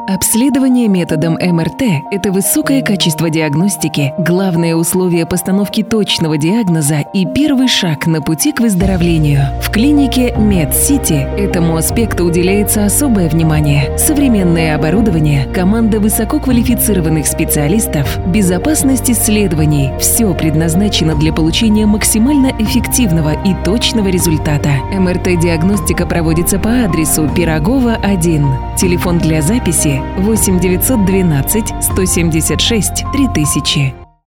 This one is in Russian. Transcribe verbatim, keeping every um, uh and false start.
Обследование методом эм эр тэ – это высокое качество диагностики, главное условие постановки точного диагноза и первый шаг на пути к выздоровлению. В клинике Медсити этому аспекту уделяется особое внимание. Современное оборудование, команда высококвалифицированных специалистов, безопасность исследований – все предназначено для получения максимально эффективного и точного результата. эм эр тэ-диагностика проводится по адресу Пирогова, один. Телефон для записи восемь девятьсот двенадцать сто семьдесят шесть три тысячи.